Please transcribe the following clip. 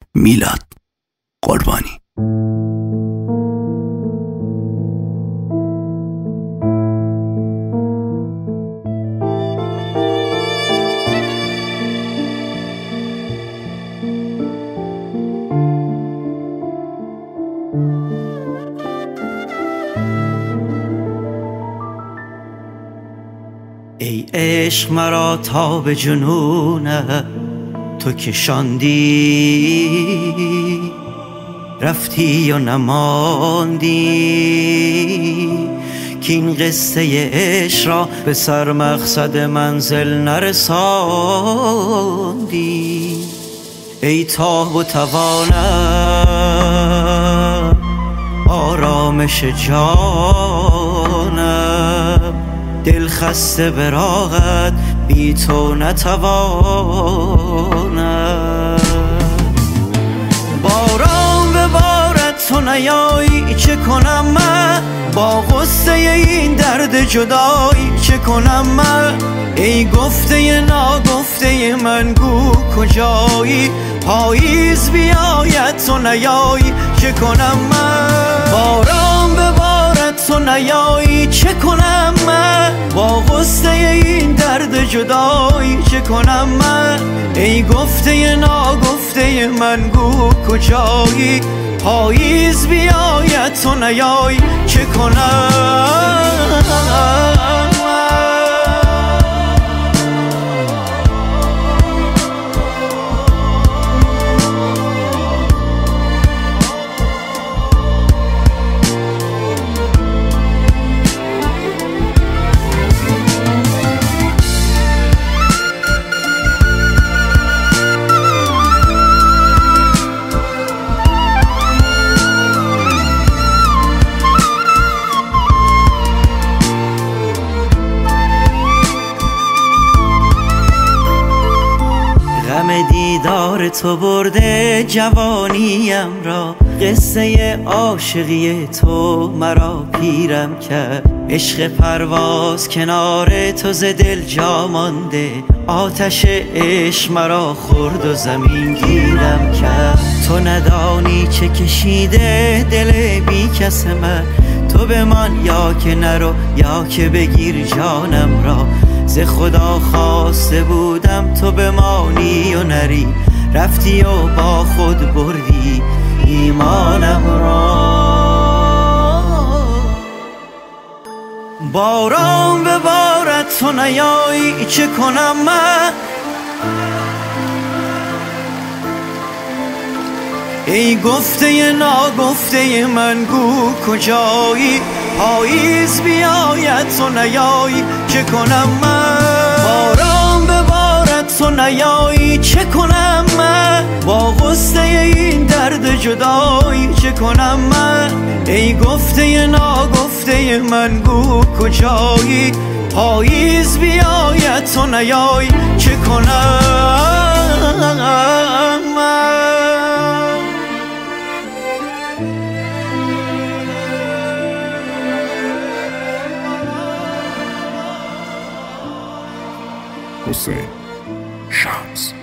میلاد قربانی. ای عشق مرا تا به جنونت تو کشاندی، رفتی و نماندی که این قصه عشق را به سر مقصد منزل نرساندی. ای تاب و توانم آرامش جانم، دل خسته براغت بی تو نتوانم. باران ببارد تو نیایی چه کنم من، با غصه این درد جدایی چه کنم من. ای گفته ناگفته من گو کجایی، پاییز بیاید تو نیایی چه کنم من. باران ببارد تو نیایی چه کنم من، با غصه این درد جدایی چه کنم من. ای گفته ناگفته من گو کجایی، پاییز بیاید تو نیایی چه کنم. غم دیدار تو برده جوانیم را، قصه عاشقی تو مرا پیرم کرد. عشق پرواز کنار تو ز دل جا مانده، آتش عشق مرا خورد و زمین گیرم کرد. تو ندانی چه کشیده دل بی کس من، تو بمان یا که نرو یا که بگیر جانم را. ز خدا خواسته بودم تو بمانی و نری، رفتی و با خود بردی ایمانم را. باران ببارد تو نیایی چه کنم من، ای گفته ناگفته من گو کجایی، پاییز بیاید تو نیایی چه کنم من. باران ببارد تو نیایی چه کنم من، با غصه این درد جدایی چه کنم من. ای گفته ناگفته من گو کجایی، پاییز بیاید تو نیایی چه کنم من. حسین شمس